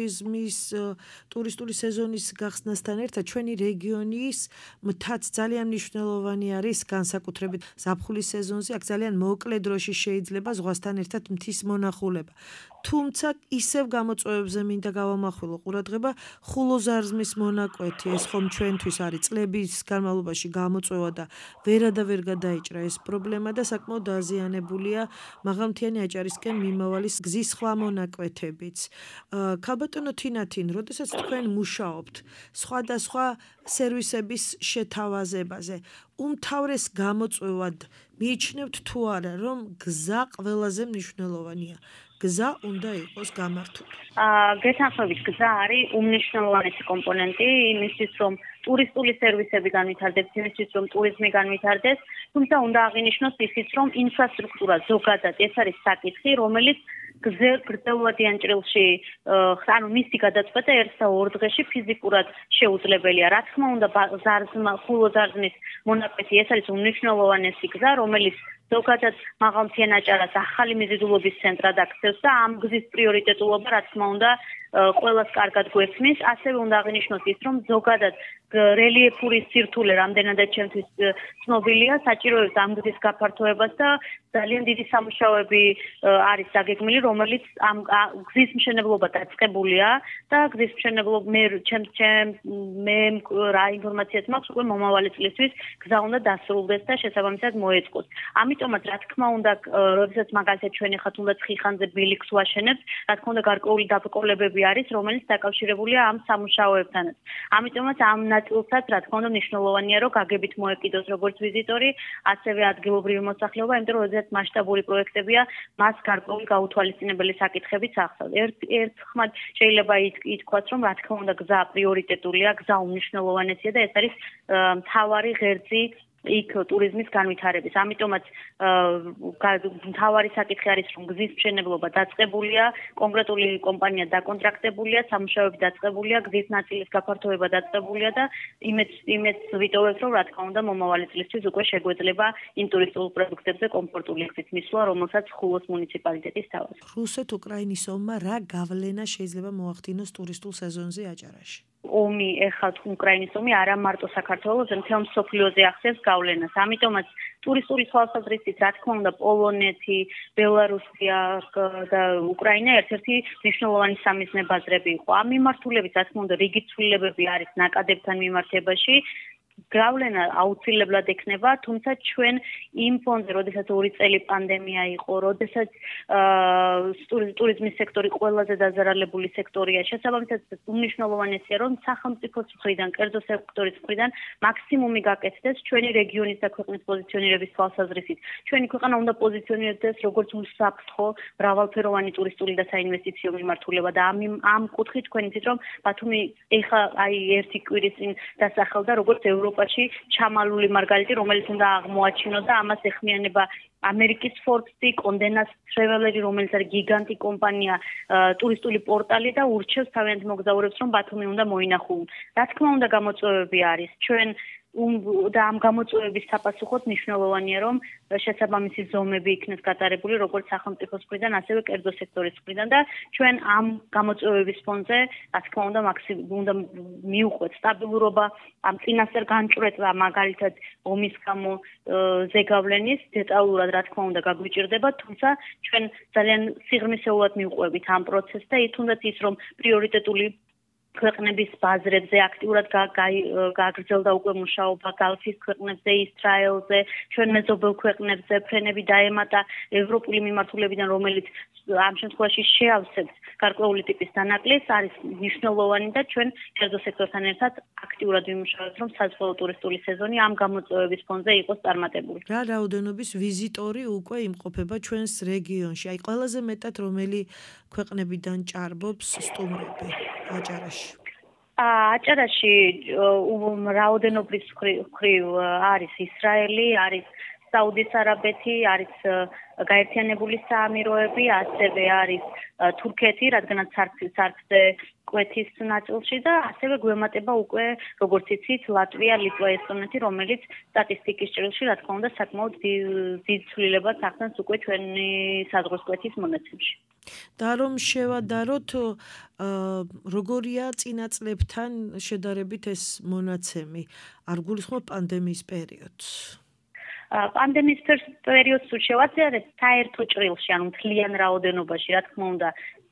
ტურისტული სეზონის გახსნასთან ერთად ჩვენი რეგიონის მთაც ძალიან მნიშვნელოვანი არის, განსაკუთრებით ზაფხულის სეზონზე, აქ ძალიან მოკლე დროში შეიძლება ზღვასთან ერთად მთის მონახულება. თუმცა ისევ გამოწვევებზე მინდა გავამახვილო ყურადღება, ხულოზარზმის მონაკვეთი, ეს ხომ ჩვენთვის არის წლების განმავლობაში გამოწვევა და ვერ გადაიჭრა ეს პრობლემა და საკმაოდ დაზიანებულია მაღალმთიანი აჭარისკენ მიმავალი გზის სხვა მონაკვეთებიც. ქალბატონო თინათინ, როდესაც თქვენ მუშაობთ სხვადასხვა სერვისების შეთავაზებაზე, უმთავრეს გამოწვევად მიიჩნევთ თუ არა, რომ გზა ყველაზე მნიშვნელოვანია. გზა უნდა იყოს გამართული. გეთანხმებით, გზა არის უმნიშვნელოვანესი კომპონენტი იმისთვის, რომ ტურისტული სერვისები განვითარდეს, იმისთვის, რომ ტურიზმი განვითარდეს, თუმცა უნდა აღინიშნოს ისიც, რომ ინფრასტრუქტურა ზოგადად ეს არის საკითხი, რომელიც გრძელვადიან ჭრილში, ანუ მისი გადაწყვეტა 1-2 დღეში ფიზიკურად შეუძლებელია. რა თქმა უნდა, ხულოზარზმის მონაკვეთი ეს არის უმნიშვნელოვანესი გზა, რომელიც ზოგადად მაღალმთიან აჭარას ახალი მიზიდულობის ცენტრად აქცევს და ამ გზის პრიორიტეტულობა რა თქმა უნდა ყველას კარგად გვესმის, ასევე უნდა აღინიშნოს ის, რომ ზოგადად რელიეფური სირთულე რამდენადაც ჩემთვის ცნობილია, საჭიროებს ამ გზის გაფართოებას და ძალიან დიდი სამუშაოები არის დაგეგმილი, რომელიც ამ გზის მშენებლობა დაწყებულია და გზის მშენებლობა მე რა ინფორმაციაც მაქვს, უკვე მომავალი წლისთვის გზა უნდა დასრულდეს და შესაბამისად მოეწყოს. ამიტომაც რა თქმა უნდა, როდესაც მაგალითად ჩვენ ახლა თუნდაც ხიხანზე ბილიქს ვაშენებთ, რა თქმა უნდა გარკვეული დაბრკოლებები არის, რომელიც დაკავშირებულია ამ სამუშაოებთანაც. ამიტომაც ამ ნაწილსაც რა თქმა უნდა მნიშვნელოვანია, რომ გაგებით მოეკიდოს როგორც ვიზიტორი, ასევე ადგილობრივი მოსახლეობა, იმიტომ რომ როდესაც მასშტაბური პროექტებია, მას გარკვეული გაუთვალისწინებელი საკითხებიც ახსოვს. ერთხმად შეიძლება ითქვას, რომ რა თქმა უნდა გზა პრიორიტეტულია, გზა უმნიშვნელოვანესია და ეს არის მთავარი ღერძი იქ ტურიზმის განვითარების. ამიტომაც მთავარი საკითხი არის, რომ გზის მშენებლობა დაწყებულია, კონკრეტული კომპანია დაკონტრაქტებულია, სამუშაოები დაწყებულია, გზის ნაწილის გაფართოება დაწყებულია და იმეც ვიტოვებთ, რომ რა თქმა უნდა მომავალი წლისთვის უკვე შეგვეძლება იმ ტურისტულ პროდუქტებზე კომფორტული გზით მისვლა, რომელსაც ხულოს მუნიციპალიტეტი სთავაზობს. რუსეთ-უკრაინის ომმა რა გავლენა შეიძლება მოახდინოს ტურისტულ სეზონზე აჭარაში? ომი ეხლა უკრაინის ომი არა მარტო საქართველოს, მთელ მსოფლიოზე ახდენს გავლენას. ამიტომაც ტურისტული თვალსაზრისით, რა თქმა უნდა, პოლონეთი, ბელარუსია და უკრაინა ერთ-ერთი მნიშვნელოვანი სამიზნე ბაზრები იყო. ამ მიმართულებით, რა თქმა უნდა, რიგით ცვლილებები არის ნაკადებთან მიმართებაში. გავლენა აუცილებლად ექნება, თუმცა ჩვენ იმ ფონზე, როდესაც 2 წელი პანდემია იყო, როდესაც ტურიზმის სექტორი ყველაზე დაზარალებული სექტორია, შესაბამისად უმნიშვნელოვანესია, რომ სახელმწიფოს მხრიდან, კერძო სექტორის მხრიდან მაქსიმუმი გაკეთდეს ჩვენი რეგიონის და ქვეყნის პოზიციონირების თვალსაზრისით. ჩვენი ქვეყანა უნდა პოზიციონირდეს როგორც უსაფრთხო, მრავალფეროვანი ტურისტული და საინვესტიციო მიმართულება და ამ კუთხით თქვენ იცით, რომ ბათუმი ეხლა ერთი კვირის წინ დასახელდა როგორც ევროპაში ჩამალული მარგალიტი, რომელიც უნდა აღმოაჩინოს და ამას ეხმიანება ამერიკის Forbes-ი, Condé Nast Traveler-ი, რომელიც არის გიგანტი კომპანია, ტურისტული პორტალი და ურჩევს თავიანთ მოგზაურებს, რომ ბათუმი უნდა მოინახულონ. რა თქმა უნდა, გამოწვევები არის. ჩვენ და ამ გამოწვევების საპასუხოდ მნიშვნელოვანია, რომ შესაბამისი ზომები იქნეს გატარებული როგორც სახელმწიფოს მხრიდან, ასევე კერძო სექტორის მხრიდან და ჩვენ ამ გამოწვევების ფონზე, რა თქმა უნდა, მივყვეთ სტაბილურობა, ამ წინასწარ განჭვრეტა მაგალითად ომის გამო ზეგავლენის დეტალურად, რა თქმა უნდა, გაგვიჭირდება, თუმცა ჩვენ ძალიან სიღრმისეულად მივყვებით ამ პროცესს და თუნდაც ის, რომ პრიორიტეტული ქვეყნების ბაზრებზე აქტიურად გაგრძელდა უკვე მუშაობა გალფის ქვეყნებზე, ისრაელზე, ჩვენ მეზობელ ქვეყნებზე, ფრენები დაემატა ევროპული მიმართულებიდან, რომელიც ამ შემთხვევაში შეავსებს გარკვეული ტიპის დანაკლისს, არის მნიშვნელოვანი და ჩვენ კერძო სექტორთან ერთად აქტიურად ვიმუშავებთ, რომ საზღვაო ტურისტული სეზონი ამ გამოწვევების ფონზე იყოს წარმატებული. რა რაოდენობის ვიზიტორი უკვე იმყოფება ჩვენს რეგიონში? აი ყველაზე მეტად რომელი ქვეყნებიდან ჭარბობს სტუმრები აჭარაში? აჭარაში რაოდენობის მხრივ არის ისრაელი, არის საუდის არაბეთი, არის გაერთიანებული საამიროები, ასევე არის თურქეთი, რადგანაც სარკზე კვეთის ნაწილში და ასევე გვემატება უკვე, როგორც იცით, ლატვია, ლიტვა, ესტონეთი, რომელიც სტატისტიკის ჭრილში, რა თქმა უნდა, საკმაოდ დიდ ცვლილებას ახდენს უკვე ჩვენი საზღვრის კვეთის მონაცემში. და რომ შევადაროთ, როგორია წინა წლებთან შედარებით ეს მონაცემი? არ გულისხმობ პანდემიის პერიოდს? პანდემიის პერიოდს თუ შევაძლიერებთ საერთო ჭრილში, ანუ მთლიან რაოდენობაში, რა თქმა უნდა,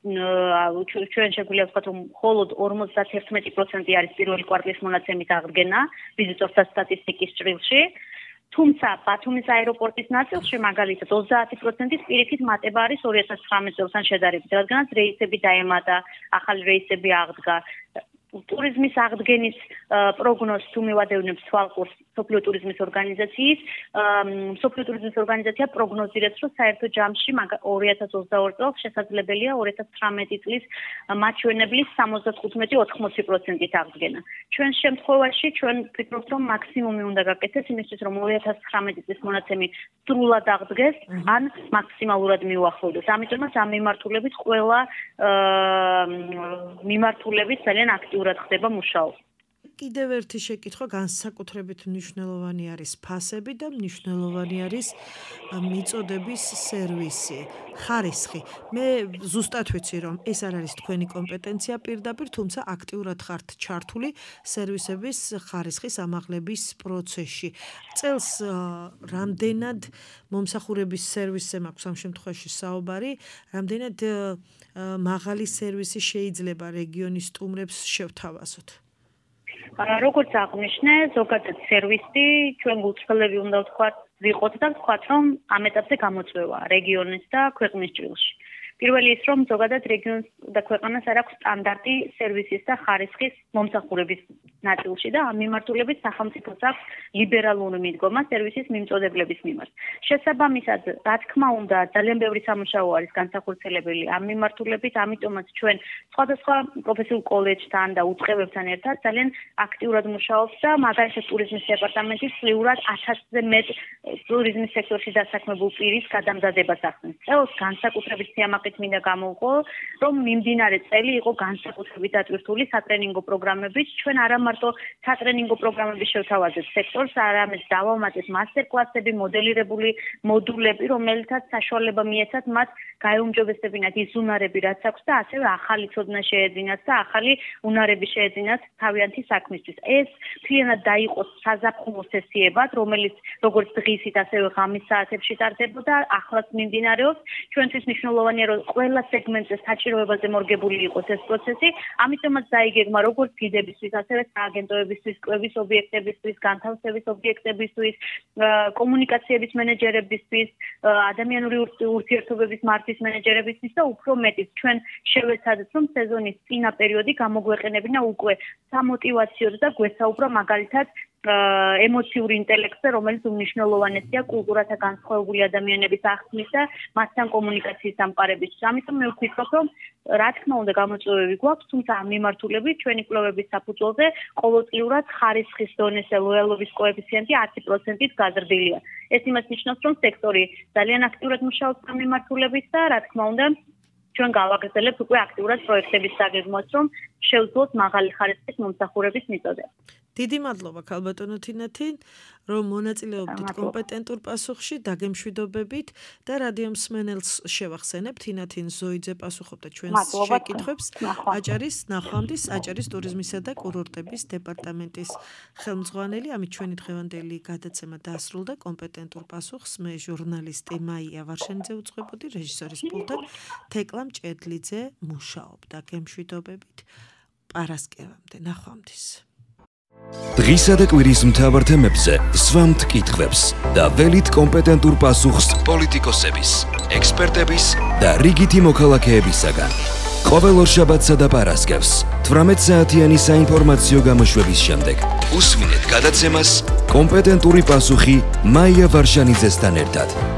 ჩვენ შეგვიძლია ვთქვათ, რომ მხოლოდ 51% არის პირველი კვარტლის მონაცემის აღდგენა ვიზიტორთა სტატისტიკის ჭრილში. თუმცა ბათუმის აეროპორტის ნაწილში მაგალითად 30% პირიქით მატება არის 2019 წელთან შედარებით, რადგანაც რეისები დაემატა, ახალი რეისები აღდგა. ტურიზმის აღდგენის პროგნოზს თუ მივადევნებთ თვალყურს მსოფლიო ტურიზმის ორგანიზაციის, მსოფლიო ტურიზმის ორგანიზაცია პროგნოზირებს, რომ საერთო ჯამში 2022 წელს შესაძლებელია 2019 წლის მაჩვენებლის 75-80%-ით აღდგენა. ჩვენ შემთხვევაში ჩვენ ვფიქრობთ, რომ მაქსიმუმი უნდა გაკეთდეს იმისთვის, რომ 2019 წლის მონაცემი სრულად აღდგეს, ან მაქსიმალურად მიუახლოვდეს. ამიტომაც ამ მიმართულებით ყველა მიმართულებით ძალიან აქტიურად ხდება მუშაობა. კიდევ ერთი შეკითხვა განსაკუთრებით მნიშვნელოვანი არის ფასები და მნიშვნელოვანი არის მიწოდების სერვისი, ხარისხი. მე ზუსტად ვიცი რომ ეს არ არის თქვენი კომპეტენცია პირდაპირ, თუმცა აქტიურად ხართ ჩართული სერვისების ხარისხის ამაღლების პროცესში. წელს რამდენად მომსახურების სერვისზე მაქვს ამ შემთხვევაში საუბარი, რამდენად მაღალი სერვისი შეიძლება რეგიონის სტუმრებს შევთავაზოთ? როგორც აღნიშნე, ზოგადად სერვისი ჩვენ გულწრფელები უნდა ვთქვათ, ვიყოთ და ვთქვათ, რომ ამ ეტაპზე გამოწვევა რეგიონის და ქვეყნის ჭრილში. პირველი ის, რომ ზოგადად რეგიონს და ქვეყანას არ აქვს სტანდარტი სერვისის და ხარისხის მომსახურების ნაწილში და ამ მიმართულებით სახელმწიფოს აქვს ლიბერალური მიდგომა სერვისის მიმწოდებლების მიმართ. შესაბამისად, რა თქმა უნდა, ძალიან ბევრი სამუშაო არის განსახორციელებელი ამ მიმართულებით, ამიტომაც ჩვენ სხვადასხვა პროფესიულ კოლეჯთან და უწყებებთან ერთად ძალიან აქტიურად მუშაობს და მაგალითად ტურიზმის დეპარტამენტი წლიურად 1000-ზე მეტ ტურიზმის სექტორში დასაქმებულ პირის გადამზადებას ახდენს. წელს განსაკუთრებით სიამაყით მინდა გამოვყო, რომ მიმდინარე წელი იყო განსაკუთრებით დატვირთული სატრენინგო პროგრამებით. ჩვენ არა მარტო სატრენინგო პროგრამები შევთავაზეთ სექტორს, არამედ დავამატეთ მასტერ-კლასები, მოდელირებული მოდულები, რომელთაც საშუალება მიეცათ მათ გაეუმჯობესებინათ ის უნარები, რაც აქვს და ასევე ახალი ცოდნა შეეძინათ და ახალი უნარები შეეძინათ თავიანთი საქმისთვის. ეს მთლიანად დაიყოს საზაფხულო სესიებად, რომელიც როგორც დღისით, ასევე ღამის საათებში ტარდებოდა, ახლაც მიმდინარეობს. ჩვენთვის მნიშვნელოვანია, რომ ყველა სეგმენტზე საჭიროებაზე მორგებული იყოს ეს პროცესი, ამიტომაც დაიგეგმა როგორც გიდებისთვის, ასევე სააგენტოებისთვის, კვლევის ობიექტებისთვის, განთავსების ობიექტებისთვის, კომუნიკაციების მენეჯერებისთვის, ადამიანური ურთიერთობების მართვის მენეჯერებისთვის და უფრო მეტიც ჩვენ შევეცადეთ, რომ სეზონის წინა პერიოდი გამოგვეყენებინა უკვე სამოტივაციოდ და გვესაუბრა მაგალითად ემოციური ინტელექტზე, რომელიც უმნიშვნელოვანესია კულტურათა განსხვავებული ადამიანების აღქმის და მასთან კომუნიკაციის დამყარებისთვის. ამიტომ მე ვფიქრობ, რომ რა თქმა უნდა გამოწვევები გვაქვს, თუმცა ამ მიმართულებით ჩვენი კვლევების საფუძველზე ყოველწლიურად ხარისხის დონეზე ლოიალობის კოეფიციენტი 10%-ით გაზრდილია. ეს იმას ნიშნავს, რომ სექტორი ძალიან აქტიურად მუშაობს ამ მიმართულებით და რა თქმა უნდა ჩვენ გავაგრძელებთ უკვე აქტიურად პროექტების დაგეგმვას, რომ შევძლოთ მაღალი ხარისხის მომსახურების მიწოდება. დიდი მადლობა ქალბატონო თინათინ, რომ მონაწილეობდით კომპეტენტურ პასუხში, დაგემშვიდობებით და რადიო მსმენელს შევახსენებ, თინათინ ზოიძე პასუხობდა ჩვენს შეკითხვებს. აჭარის ნახვამდის, აჭარის ტურიზმისა და კურორტების დეპარტამენტის ხელმძღვანელი. ამით ჩვენი დღევანდელი გადაცემა დასრულდა. კომპეტენტურ პასუხს მე ჟურნალისტი მაია ვარშენიძე უძღვებოდი, რეჟისორის პულტთან თეკლა მჭედლიძე მუშაობდა. გემშვიდობებით. პარასკევამდე, ნახვამდის. დღისა და კვირის მთავარ თემებზე სვამთ კითხვებს და ველით კომპეტენტურ პასუხს პოლიტიკოსების, ექსპერტების და რიგითი მოქალაქეებისაგან. ყოველ ორშაბათსა და პარასკევს 18 საათიანი საინფორმაციო გამოშვების შემდეგ უსმინეთ გადაცემას კომპეტენტური პასუხი მაია ვარშანიძესთან ერთად.